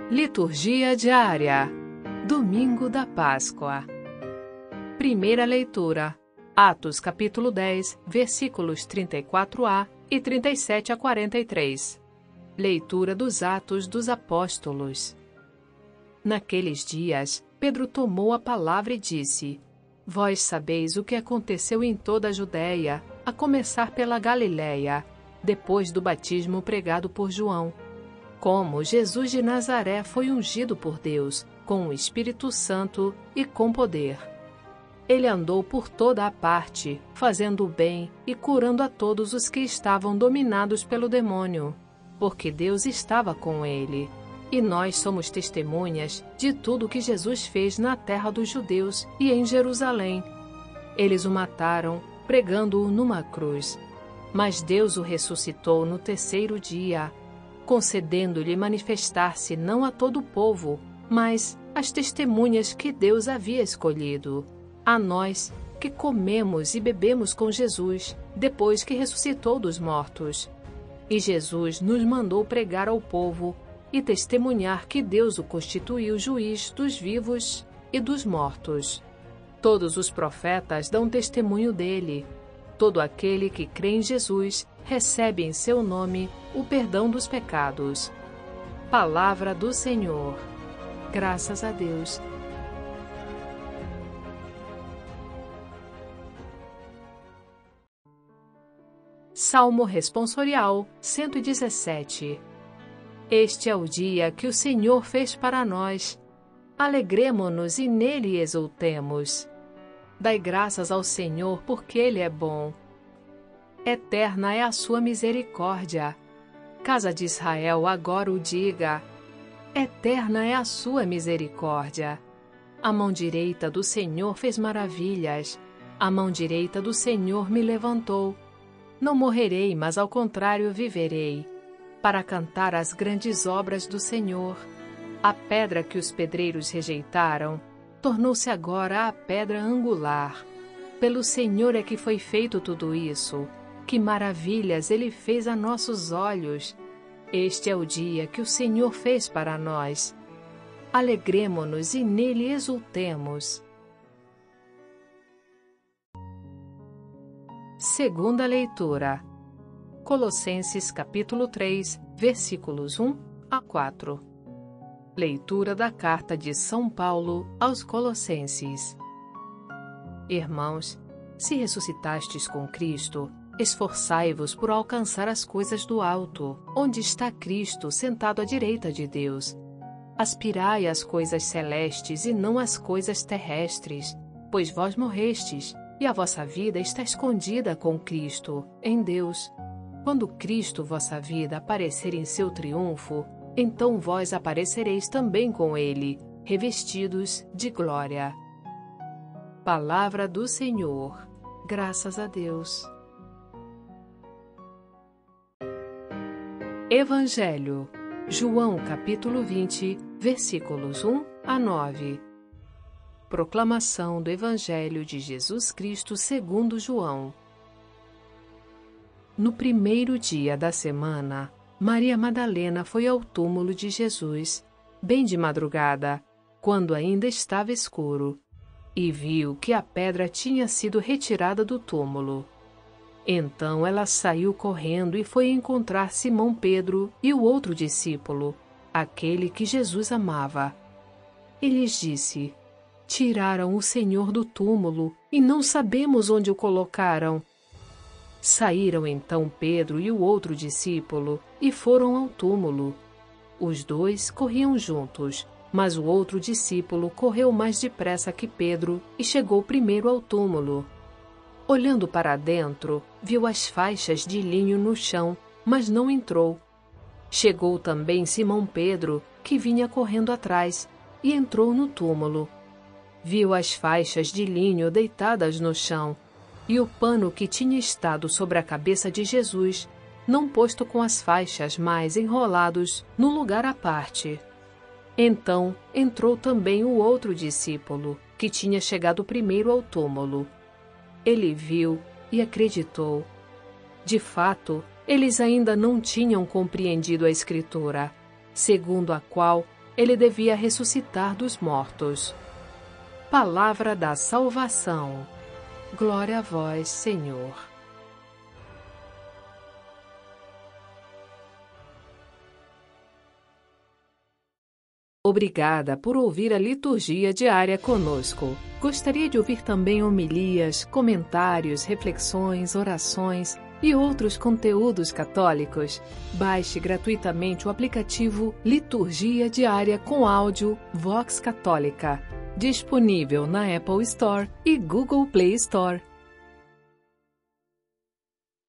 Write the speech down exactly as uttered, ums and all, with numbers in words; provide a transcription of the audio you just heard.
Liturgia diária. Domingo da Páscoa. Primeira leitura. Atos capítulo dez, versículos trinta e quatro a e trinta e sete a quarenta e três. Leitura dos Atos dos Apóstolos. Naqueles dias, Pedro tomou a palavra e disse: Vós sabeis o que aconteceu em toda a Judéia, a começar pela Galiléia, depois do batismo pregado por João. Como Jesus de Nazaré foi ungido por Deus, com o Espírito Santo e com poder. Ele andou por toda a parte, fazendo o bem e curando a todos os que estavam dominados pelo demônio, porque Deus estava com ele. E nós somos testemunhas de tudo que Jesus fez na terra dos judeus e em Jerusalém. Eles o mataram, pregando-o numa cruz. Mas Deus o ressuscitou no terceiro dia, concedendo-lhe manifestar-se não a todo o povo, mas às testemunhas que Deus havia escolhido, a nós que comemos e bebemos com Jesus, depois que ressuscitou dos mortos. E Jesus nos mandou pregar ao povo e testemunhar que Deus o constituiu juiz dos vivos e dos mortos. Todos os profetas dão testemunho dele. Todo aquele que crê em Jesus recebe em seu nome o perdão dos pecados. Palavra do Senhor. Graças a Deus. Salmo Responsorial cento e dezessete. Este é o dia que o Senhor fez para nós. Alegremo-nos e nele exultemos. Dai graças ao Senhor, porque Ele é bom. Eterna é a sua misericórdia. Casa de Israel, agora o diga. Eterna é a sua misericórdia. A mão direita do Senhor fez maravilhas. A mão direita do Senhor me levantou. Não morrerei, mas ao contrário viverei, para cantar as grandes obras do Senhor. A pedra que os pedreiros rejeitaram tornou-se agora a pedra angular. Pelo Senhor é que foi feito tudo isso. Que maravilhas Ele fez a nossos olhos. Este é o dia que o Senhor fez para nós. Alegremo-nos e nele exultemos. Segunda leitura. Colossenses capítulo três, versículos um a quatro. Leitura da carta de São Paulo aos Colossenses. Irmãos, se ressuscitastes com Cristo, esforçai-vos por alcançar as coisas do alto, onde está Cristo sentado à direita de Deus. Aspirai às coisas celestes e não às coisas terrestres, pois vós morrestes, e a vossa vida está escondida com Cristo, em Deus. Quando Cristo, vossa vida, aparecer em seu triunfo, então vós aparecereis também com Ele, revestidos de glória. Palavra do Senhor. Graças a Deus. Evangelho. João capítulo vinte, versículos um a nove. Proclamação do Evangelho de Jesus Cristo segundo João. No primeiro dia da semana, Maria Madalena foi ao túmulo de Jesus, bem de madrugada, quando ainda estava escuro, e viu que a pedra tinha sido retirada do túmulo. Então ela saiu correndo e foi encontrar Simão Pedro e o outro discípulo, aquele que Jesus amava. E lhes disse: Tiraram o Senhor do túmulo e não sabemos onde o colocaram. Saíram então Pedro e o outro discípulo e foram ao túmulo. Os dois corriam juntos, mas o outro discípulo correu mais depressa que Pedro e chegou primeiro ao túmulo. Olhando para dentro, viu as faixas de linho no chão, mas não entrou. Chegou também Simão Pedro, que vinha correndo atrás, e entrou no túmulo. Viu as faixas de linho deitadas no chão, e o pano que tinha estado sobre a cabeça de Jesus, não posto com as faixas, mas enrolados no lugar à parte. Então entrou também o outro discípulo, que tinha chegado primeiro ao túmulo. Ele viu e acreditou. De fato, eles ainda não tinham compreendido a Escritura, segundo a qual ele devia ressuscitar dos mortos. Palavra da salvação. Glória a vós, Senhor. Obrigada por ouvir a liturgia diária conosco. Gostaria de ouvir também homilias, comentários, reflexões, orações e outros conteúdos católicos? Baixe gratuitamente o aplicativo Liturgia Diária com áudio Vox Católica, disponível na Apple Store e Google Play Store.